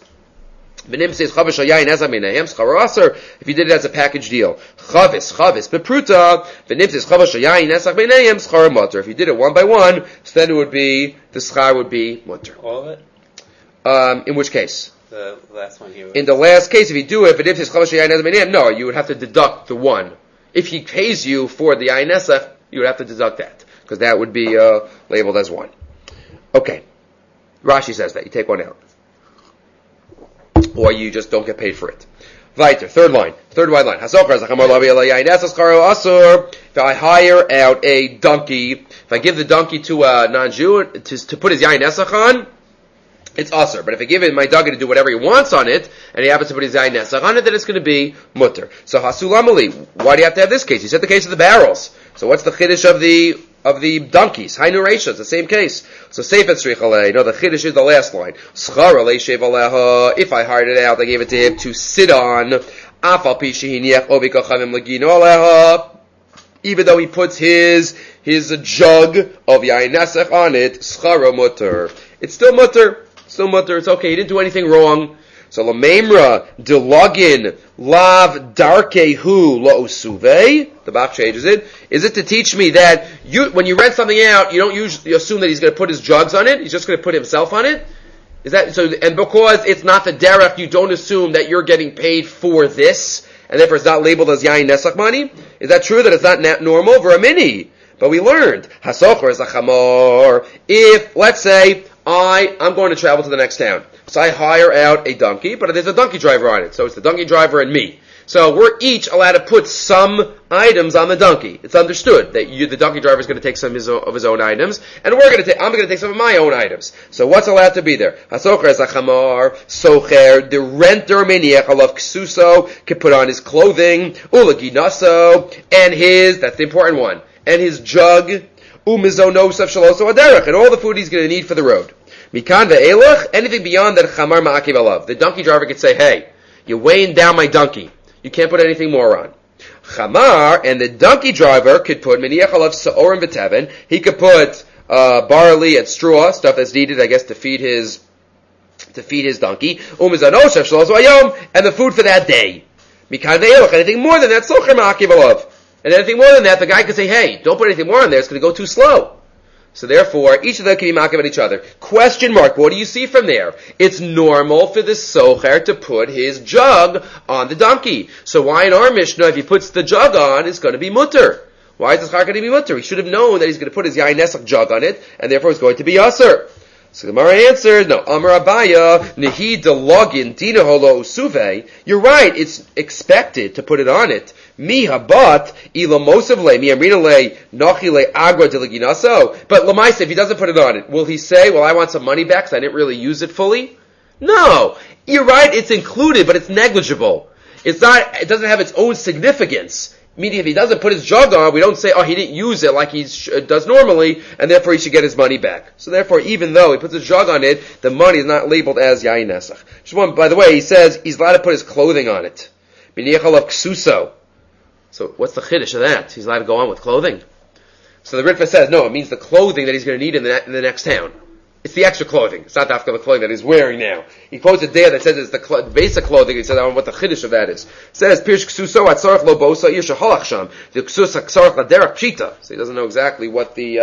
If you did it as a package deal. Chavis, bepruta, if you did it one by one, so then it would be, the schar would be mutter. All of it? In which case? The last one here. In the last case, if you do it, no, you would have to deduct the one. If he pays you for the ayin nesach, you would have to deduct that, because that would be labeled as one. Okay. Rashi says that. You take one out. Or you just don't get paid for it. Weiter, third wide line. If I hire out a donkey, if I give the donkey to a non-Jew to put his yayin nesach on, it's asur. But if I give my donkey to do whatever he wants on it, and he happens to put his yayin nesach on it, then it's going to be mutter. So hasulamali, why do you have to have this case? You said the case of the barrels. So what's the chiddush of the donkeys? Hainu reisha, it's the same case. So seifet tzrichalei, the chiddush is the last line. Schar alei shev aleha, if I hired it out, I gave it to him to sit on, afal pi shehiniach ovi kachavim legino aleha, even though he puts his jug of yayin nesach on it, schara mutter. It's still mutter, it's okay, he didn't do anything wrong. So lamemra delogin lav darkehu laosuve. The Bach changes it. Is it to teach me that when you rent something out, you don't usually assume that he's going to put his jugs on it? He's just going to put himself on it? Is that so? And because it's not the derech, you don't assume that you're getting paid for this, and therefore it's not labeled as yayin nesach money. Is that true? That it's not normal? V'ramini. But we learned hasocher is a chamor. If let's say I'm going to travel to the next town. So I hire out a donkey, but there's a donkey driver on it. So it's the donkey driver and me. So we're each allowed to put some items on the donkey. It's understood that the donkey driver is going to take some of his own items, and I'm going to take some of my own items. So what's allowed to be there? Hasocher is a chamar, socher, the renter meniach alav ksuso, can put on his clothing, ulaginaso, and that's the important one, and his jug, umizonosaf shaloso aderech, and all the food he's going to need for the road. Mikan ve'elach, anything beyond that chamar ma'akiv alav. The donkey driver could say, hey, you're weighing down my donkey. You can't put anything more on. Chamar, and the donkey driver could put miniach alav sa'orim v'teven. He could put barley and straw, stuff that's needed, I guess, to feed his donkey. Umizonosaf shaloso ayom, and the food for that day. Mikan ve'elach, anything more than that, socher ma'akiv alav. And anything more than that, the guy could say, hey, don't put anything more on there, it's going to go too slow. So therefore, each of them can be makiv at each other. Question mark, what do you see from there? It's normal for the socher to put his jug on the donkey. So why in our Mishnah, if he puts the jug on, it's going to be mutter? Why is the schar going to be mutter? He should have known that he's going to put his yayin nesach jug on it, and therefore it's going to be asur. So the Gemara answered, no, Amar Abaya, Nehi delogin dina holo usuve. You're right, it's expected to put it on it. Miha but ila mosavle mi amrinale nachile agro deliginaso. But Lamaisa, if he doesn't put it on it, will he say, well, I want some money back because I didn't really use it fully? No. You're right, it's included, but it's negligible. It doesn't have its own significance. Meaning if he doesn't put his jug on, we don't say, oh, he didn't use it like he does normally, and therefore he should get his money back. So therefore, even though he puts his jug on it, the money is not labeled as yayin nesach. Just one, by the way, he says he's allowed to put his clothing on it. Miniach alav ksuso. So what's the chiddush of that? He's allowed to go on with clothing. So the Ritva says, no, it means the clothing that he's going to need in the next town. It's the extra clothing. It's not the clothing that he's wearing now. He quotes a there that says it's the basic clothing. He says, I don't know what the chiddush of that is. It says, Pirsh ksuso atzarach lo bosa ir sheholach sham. The ksus atzarach laderach pshita. So he doesn't know exactly what the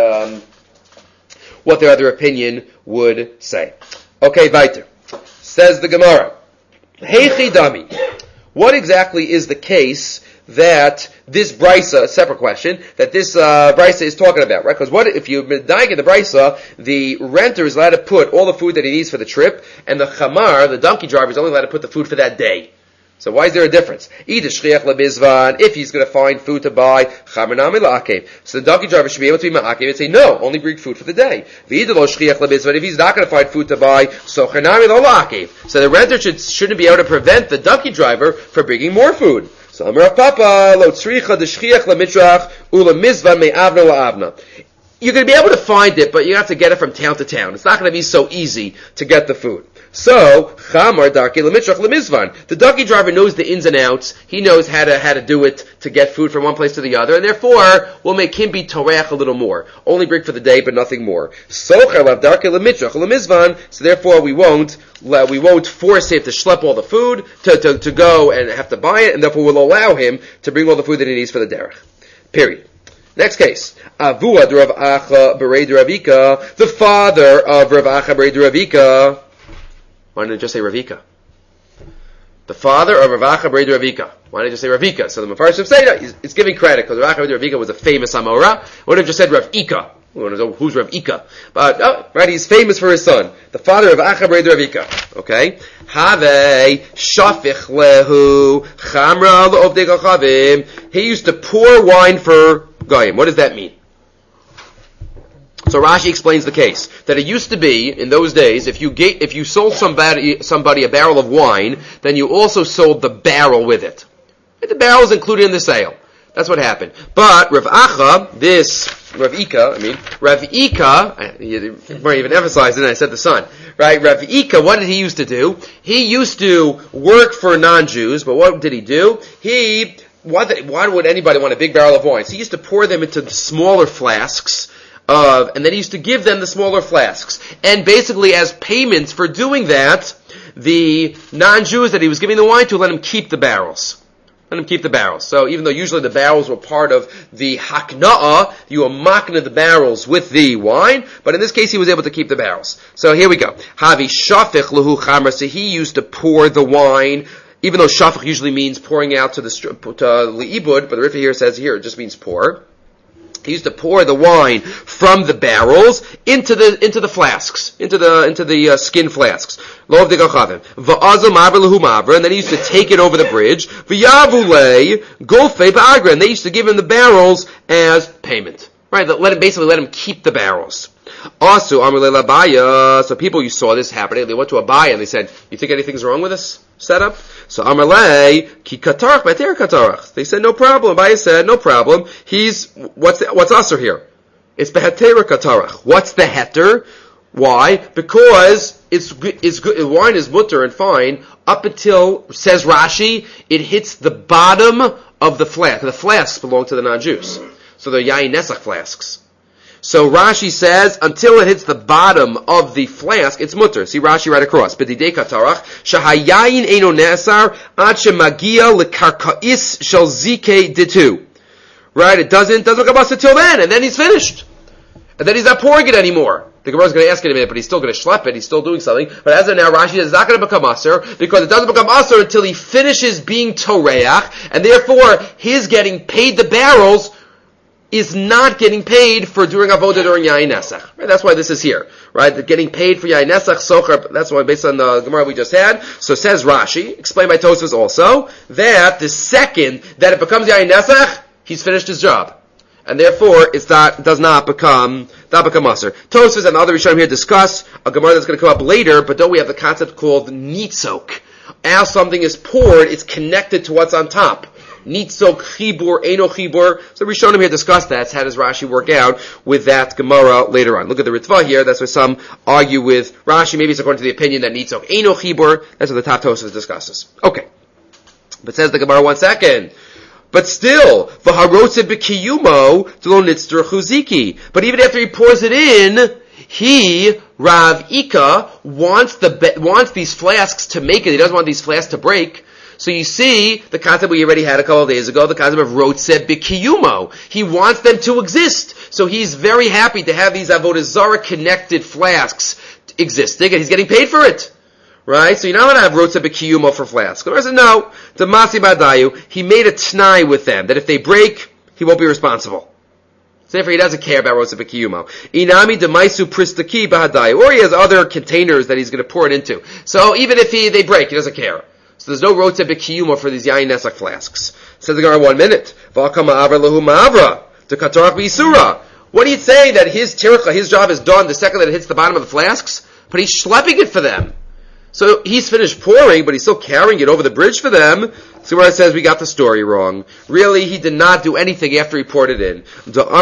other opinion would say. Okay, weiter. Says the Gemara. Heichi dami. What exactly is the case that this brisa, a separate question, that this brisa is talking about, right? Because what if you medayek in the brisa, the renter is allowed to put all the food that he needs for the trip, and the chamar, the donkey driver, is only allowed to put the food for that day. So why is there a difference? Either shchiach lebizvan, if he's going to find food to buy, chamanami la'akev. So the donkey driver should be able to be ma'akev and say, no, only bring food for the day. V'either lo shchiach lebizvan, if he's not going to find food to buy, so chanami lo la'akev. So the renter shouldn't be able to prevent the donkey driver from bringing more food. So Amar Papa, lo tzricha de shchiach lemitrach, ula mizvan me'avna la'avna. You're going to be able to find it, but you have to get it from town to town. It's not going to be so easy to get the food. So, chamar darki lemitrach lemizvan. The donkey driver knows the ins and outs. He knows how to do it to get food from one place to the other, and therefore we'll make him be toreach a little more. Only bring for the day, but nothing more. So chalav darki lemitrach lemizvan. So therefore we won't force him to schlep all the food to go and have to buy it, and therefore we'll allow him to bring all the food that he needs for the derech. Period. Next case. Avua de Rav Acha Berei de Ravika, the father of Rav Acha Berei de Ravika. Why didn't I just say Ravika? The father of Rav Acha Berei de Ravika. Why didn't I just say Ravika? So the Mefarshim say that it's giving credit because Rav Acha Berei de Ravika was a famous Amora. Would have just said Rav Ika. We want to know who's Rav Ika. But, right, he's famous for his son. The father of Acha Berei de Ravika. Okay? Have shafich lehu chamra le'ovdei kachavim. He used to pour wine for Goyim. What does that mean? So Rashi explains the case that it used to be in those days if you sold somebody a barrel of wine, then you also sold the barrel with it. And the barrel is included in the sale. That's what happened. But Rav Ika, you might even emphasize it, and I said the son. Right? Rav Ika, what did he used to do? He used to work for non-Jews, but what did he do? Why would anybody want a big barrel of wine? So he used to pour them into smaller flasks, and then he used to give them the smaller flasks. And basically as payments for doing that, the non-Jews that he was giving the wine to let him keep the barrels. So even though usually the barrels were part of the hakna'ah, you were makna the barrels with the wine, but in this case he was able to keep the barrels. So here we go. Havi shafich luhu chamra, so he used to pour the wine, even though shafich usually means pouring out to li'ibud, but the Riffa here says here it just means pour. He used to pour the wine from the barrels into the flasks, into the skin flasks. Lo of dekachavim. Va'azal maver lehu maver, and then he used to take it over the bridge. V'yavulei golfei ba'agra, and they used to give him the barrels as payment. Right? Let him keep the barrels. Also, Amalei Labaya. So people, you saw this happening. They went to Abaya and they said, "You think anything's wrong with this setup?" So Amalei ki katarach b'ter katarach. They said, "No problem." Abaya said, "No problem." What's aser here? It's beheter katarach. What's the heter? Why? Because it's good. Wine is mutter and fine up until, says Rashi, it hits the bottom of the flask. The flasks belong to the non-Jews, so they're yain nesach flasks. So Rashi says, until it hits the bottom of the flask, it's mutter. See Rashi right across. B'didei katarach, shahayayin eino nesar, ad shemagia lekarka'is shel zikei ditu. Right? It doesn't become us until then, and then he's finished. And then he's not pouring it anymore. The Gemara is going to ask in a minute, but he's still going to schlep it, he's still doing something. But as of now, Rashi says it's not going to become aser, because it doesn't become aser until he finishes being toreach, and therefore, his getting paid the barrels is not getting paid for doing avodah during Yain Nesach. Right? That's why this is here. Right? The getting paid for Yain Nesach, Socher, that's why based on the Gemara we just had. So says Rashi, explained by Tosfos also, that the second that it becomes Yain Nesach, he's finished his job. And therefore, does not become aser. Tosfos and the other Rishonim here discuss a Gemara that's going to come up later, but don't we have the concept called nitzok? As something is poured, it's connected to what's on top. Nitzok chibur, eno chibur. So Rishonim here discuss that. How does Rashi work out with that Gemara later on? Look at the Ritva here. That's why some argue with Rashi. Maybe it's according to the opinion that Nitzok eno chibur. That's what the top Tosfos discusses. Okay. But says the Gemara 1 second. But still, v'harotze b'kiyumo d'lo nitzter chuziki. But even after he pours it in, Rav Ika, wants these flasks to make it. He doesn't want these flasks to break. So you see, the concept we already had a couple of days ago, the concept of Rotze B'Kiyumo. He wants them to exist. So he's very happy to have these Avodah Zarah connected flasks existing, and he's getting paid for it. Right? So you're not allowed to have rotza b'kiyumo for flasks. The Gemara said, no. The Masi Badayu, he made a t'nai with them, that if they break, he won't be responsible. So therefore he doesn't care about rotza b'kiyumo. Inami demaisu pristaki b'hadayu. Or he has other containers that he's going to pour it into. So even if they break, he doesn't care. So there's no rotza b'kiyumo for these yayin nesach flasks. Says the Gemara, 1 minute. V'akama avra lahu ma'avra. To katarach b'yisura. What are you saying that his tircha, his job is done the second that it hits the bottom of the flasks? But he's schlepping it for them. So he's finished pouring, but he's still carrying it over the bridge for them. So where it says we got the story wrong. Really, he did not do anything after he poured it in.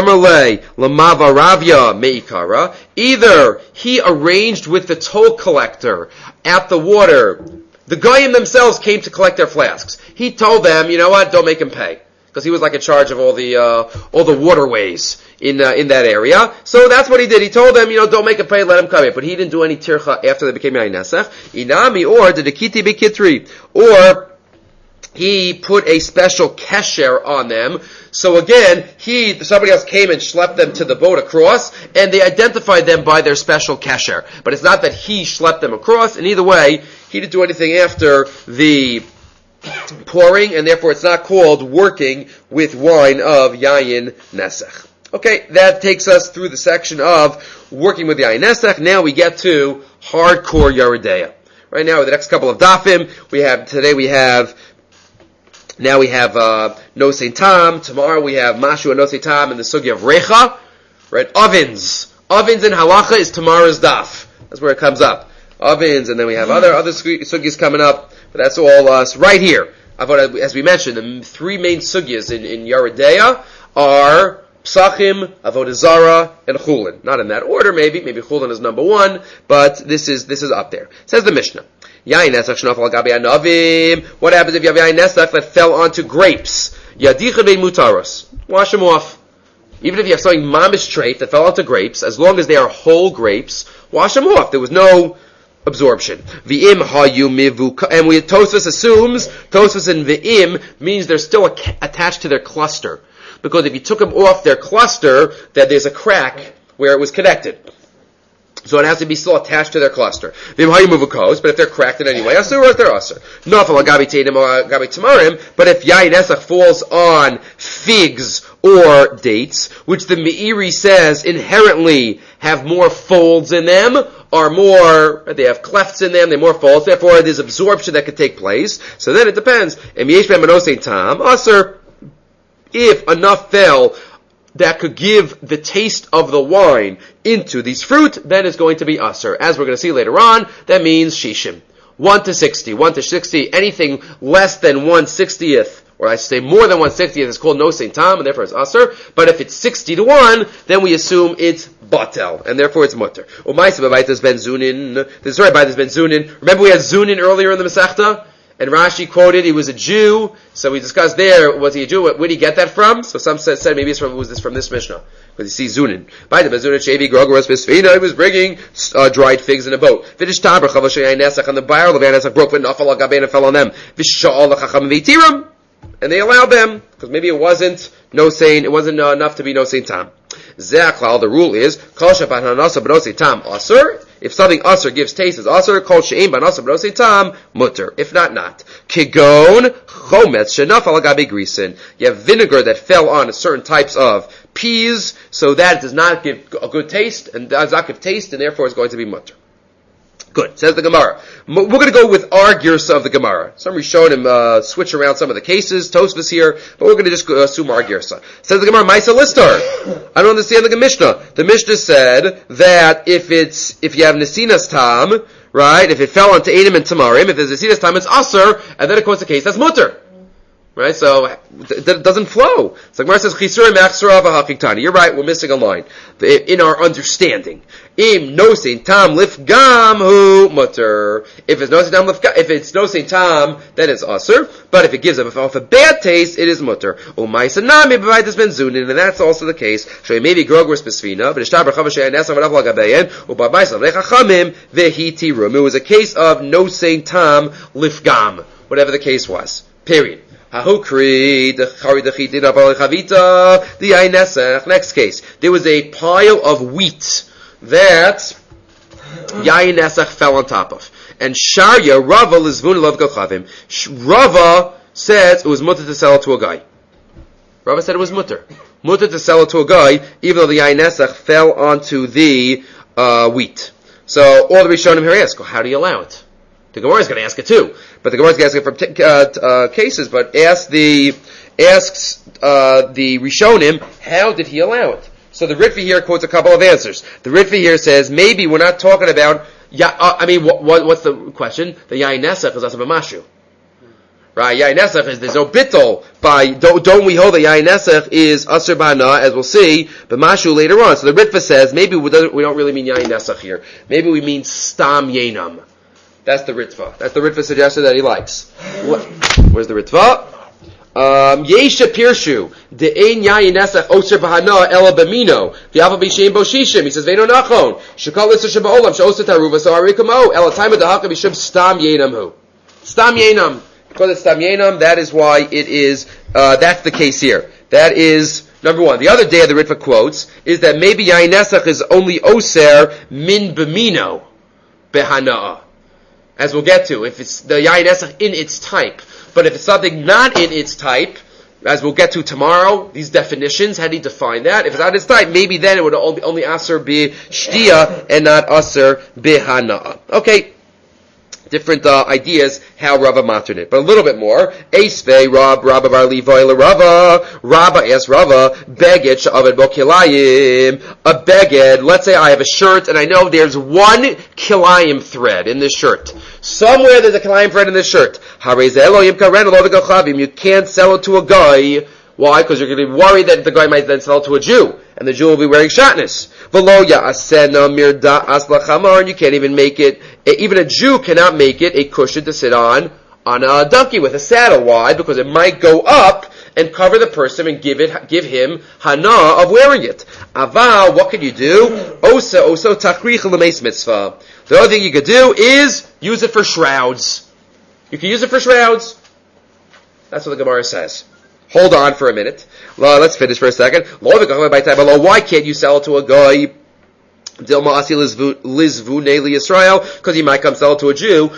Either he arranged with the toll collector at the water. The Goyim themselves came to collect their flasks. He told them, you know what, don't make him pay. Because he was like in charge of all the waterways in that area. So that's what he did. He told them, don't make a pay, let him come in. But he didn't do any tircha after they became yayin nesach. Inami, or did the kiti b'kitri, or he put a special kesher on them. So again, somebody else came and schlepped them to the boat across, and they identified them by their special kesher. But it's not that he schlepped them across. And either way, he didn't do anything after the pouring, and therefore it's not called working with wine of yayin nesach. Okay, that takes us through the section of working with yayin nesach. Now we get to hardcore Yoreh De'ah. Right now, the next couple of dafim, we have no Saint Tam. Tomorrow we have Mashu and no Saint Tam and the sugya of Recha. Right, ovens in halacha is tomorrow's daf. That's where it comes up. Ovens, and then we have other sugyas coming up. But that's all us right here. As we mentioned, the three main sugyas in Yoreh De'ah are Psachim, Avodah Zarah, and Chulin. Not in that order, maybe Chulin is number 1, but this is up there. Says the Mishnah. Yayin nesach shnafal al gabi anavim. What happens if you have yayin nesach that fell onto grapes? Yadicha bein mutaros. Wash them off. Even if you have something mamish trait that fell onto grapes, as long as they are whole grapes, wash them off. There was no absorption. V'im hayu mivuka, and Tosfos assumes Tosfos and v'im means they're still attached to their cluster, because if you took them off their cluster, that there's a crack where it was connected, so it has to be still attached to their cluster. V'im hayu mivukos, but if they're cracked in any way, asur, they're asur. Nafal agabi teinim or agabi tamarim, but if yayin nesach falls on figs or dates, which the Meiri says inherently have more folds in them, they have clefts in them, they're more folds, therefore there's absorption that could take place. So then it depends. If enough fell that could give the taste of the wine into these fruit, then it's going to be asur. As we're going to see later on, that means shishim. 1 to 60. 1 to 60, anything less than 1/60th, or I say more than 1/60th, is called no Saint Tam, and therefore it's asur. But if it's 60 to 1, then we assume it's batel, and therefore it's mutter. Umayse b'baitas ben zunin. The story about this ben zunin. Remember we had zunin earlier in the Masechta, and Rashi quoted he was a Jew. So we discussed there, was he a Jew? Where did he get that from? So some said maybe it was from this Mishnah, because you see zunin. By the ben zunin shevi grogoros b'sfina, he was bringing dried figs in a boat. V'dish taber chavash yayin nesach, and the barrel of yayin nesach broke, v'nafal al gabein, and fell on them. V'sha'al l'chacham v'itiram. And they allowed them, because maybe it wasn't enough to be no Saint Tam. Ze'aklal, the rule is, kol she'ban hanasa b'no Saint Tam asur. If something asur gives taste as asur, kol she'ein banasa b'no Saint Tam mutter. If not, not. Kigon chometz shenafal al gabi grisin. You have vinegar that fell on certain types of peas, so that does not give a good taste, and does not give taste, and therefore it's going to be mutter. Good. Says the Gemara. We're going to go with our girsa of the Gemara. Some Rishonim switch around some of the cases, Tosfos here, but we're going to just assume our girsa. Says the Gemara, Maisa Listar. I don't understand the Mishnah. The Mishnah said that if you have Nesinas Tam, right, if it fell onto Einim and Tamarim, if there's Nesinas Tam, it's Asur, and then of course the case, that's Mutter. Right, so that doesn't flow. So Gemara says, Chisur machzura v'hachiktani. You're right, we're missing a line in our understanding. Im no Saint Tam lifgam hu mutter. If it's no Saint Tam lifgam, if it's no Saint Tam, then it's asur. But if it gives off a bad taste, it is mutter. Umaysa nami b'vaytas ben zunin, and that's also the case. Shoy maybe grogros besfina, but ishtar b'chavash yainasa v'nafal gabeyen u'ba'maysa v'lechachamim v'hitirum. It was a case of no Saint Tam lifgam, whatever the case was. Period. Next case. There was a pile of wheat that yayin nesach fell on top of. and Sharya Rava Lizvun Lov Gachavim. Rava says it was mutter to sell it to a guy. Rava said it was mutter. Mutter to sell it to a guy, even though the Yain Nesach fell onto the wheat. So all the Rishonim here ask, how do you allow it? The Gemara is going to ask it too, but the Gemara is going to ask it from cases. But asks the Rishonim, how did he allow it? So the Ritva here quotes a couple of answers. The Ritva here says maybe we're not talking about. What's the question? The Yain Nesach is asab b'mashu, right? Yain Nesach is there's no bittul by. Don't we hold that Yain Nesach is asur b'hana, as we'll see, b'mashu later on. So the Ritva says maybe we don't really mean Yain Nesach here. Maybe we mean stam yenam. That's the Ritva. That's the Ritva suggestion that he likes. Where's the Ritva? Yesha Pirshu, the Ein Yayin Nesach Oser Bahana Ela Bamino, the Alpha Bishem Boshishim. He says, Veino Nachon, Shekal Isser Shabaolam, Shosa Taruva, so Arikamo, Ela Time of the Haka Bishim Stam Yenam. Stam Yenam. Because it's Stam Yenam, that is why it is, that's the case here. That is number one. The other day the Ritva quotes is that maybe Yayin Nesach is only Oser Min Bamino Behana'a. As we'll get to, if it's the Yayin Nesach in its type. But if it's something not in its type, as we'll get to tomorrow, these definitions, how do you define that? If it's not in its type, maybe then it would only aser be shtia and not aser bihana'a. Okay. Different ideas how Rava mattered it, but a little bit more. Eisvei Rabba bar Levi Rava. Rabba asked Rava, beged she'aved bo kilayim. A beged. Let's say I have a shirt and I know there's one kilayim thread in this shirt. Somewhere there's a kilayim thread in this shirt. You can't sell it to a guy. Why? Because you're going to be worried that the guy might then sell it to a Jew, and the Jew will be wearing shatnez. And you can't even make it, even a Jew cannot make it a cushion to sit on a donkey with a saddle. Why? Because it might go up and cover the person and give him hana of wearing it. Aval, what can you do? Oso tachrich l'meis mitzvah. The other thing you could do is use it for shrouds. You can use it for shrouds. That's what the Gemara says. Hold on for a minute. Let's finish for a second. Why can't you sell it to a guy? Because he might come sell it to a Jew.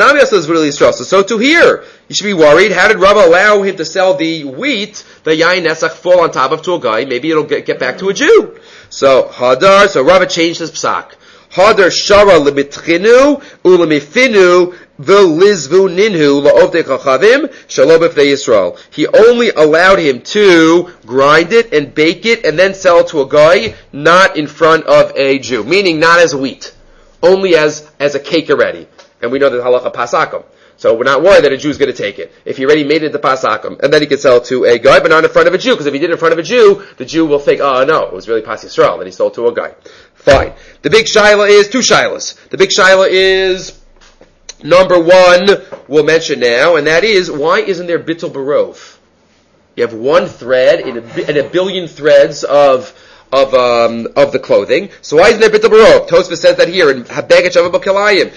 So to here, you should be worried. How did Rava allow him to sell the wheat, the Yain Nesach, fall on top of to a guy? Maybe it'll get back to a Jew. So Rava changed his psak. Hadar shara lemitchinu ulemifinu v'lizvu ninhu la'ovdei chachavim shalom b'fnei Yisrael. He only allowed him to grind it and bake it and then sell it to a guy, not in front of a Jew. Meaning not as wheat, only as a cake already. And we know that halacha pasakum. So we're not worried that a Jew is going to take it. If he already made it into pasakum, and then he can sell it to a guy, but not in front of a Jew, because if he did it in front of a Jew, the Jew will think, oh no, it was really pas Yisrael, and he sold to a guy. Fine. The big shaila is, two shailas. The big shaila is, number one, we'll mention now, and that is, why isn't there bittul barov? You have one thread in a billion threads of the clothing. So why isn't there bittul barov? Tosfos says that here in Habeged Shavah B'Kilayim.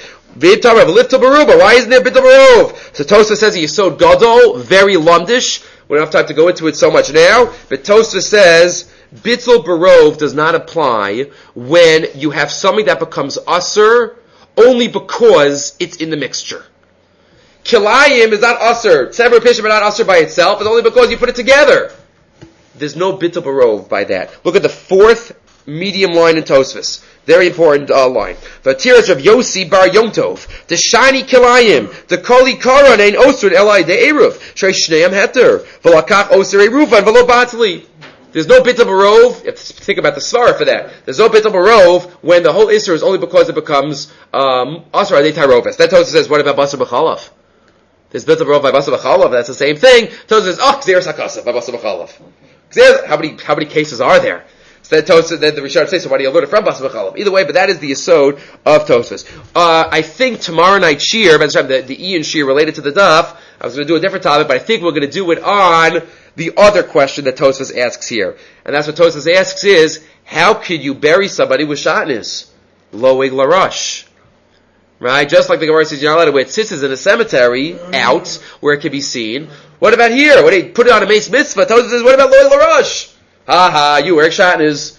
Why isn't there bittul barov? So Tosfos says he is so gadol, very lumdish. We don't have time to go into it so much now, but Tosfos says bittul barov does not apply when you have something that becomes usur only because it's in the mixture. Kilayim is not usur. Sever pishim are not usur by itself. It's only because you put it together. There's no bittul barov by that. Look at the fourth medium line in Tosfos. Very important line. The tiraj of Yossi bar Yom Tov. The shiny kilayim. The koli karan ein osur elai de eruv. Shrei shneim heter. V'lakach osur eruvan v'lo batli. There's no bittul barov. You have to think about the svara for that. There's no bittul barov when the whole isser is only because it becomes asur adei taroves. That Tosfos says, what about basar b'chalav? There's bittul barov by basar b'chalav. That's the same thing. Tosfos says, k'zeres hakasav by basar b'chalav. How many cases are there? So then the Rishon says, so why do you learn it from basar b'chalav? Either way, but that is the yesod of Tosfos. I think tomorrow night shir, by the time the Ian shir related to the daf, I was going to do a different topic, but I think we're going to do it on the other question that Tosfos asks here. And that's what Tosfos asks is, how could you bury somebody with shatnez? Loeg larash. Right? Just like the Gemara says, you're not allowed to wear tzitzis in a cemetery, out, where it can be seen. What about here? What do you put it on a mace mitzvah? Tosfos says, what about loeg larash? Ha ha, you wear shatnez.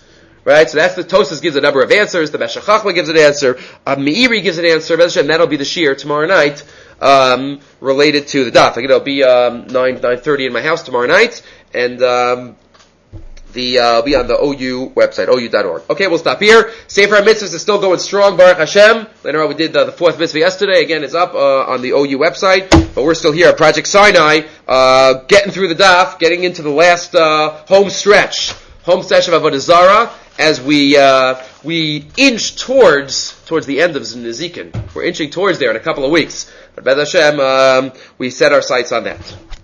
Right? So that's the Tosas gives a number of answers. The Meshech Chochmah gives an answer. Meiri gives an answer. And that'll be the shiur tomorrow night, related to the daf. Like, it'll be 9:30 in my house tomorrow night, and be on the OU website, ou.org. Okay, we'll stop here. Sefer HaMitzvahs is still going strong, Baruch Hashem. Later on, we did the fourth mitzvah yesterday. Again, it's up on the OU website, but we're still here at Project Sinai, getting through the daf, getting into the last home stretch of Avodah Zarah, as we inch towards the end of Nezikin. We're inching towards there in a couple of weeks. But B'ez Hashem, we set our sights on that.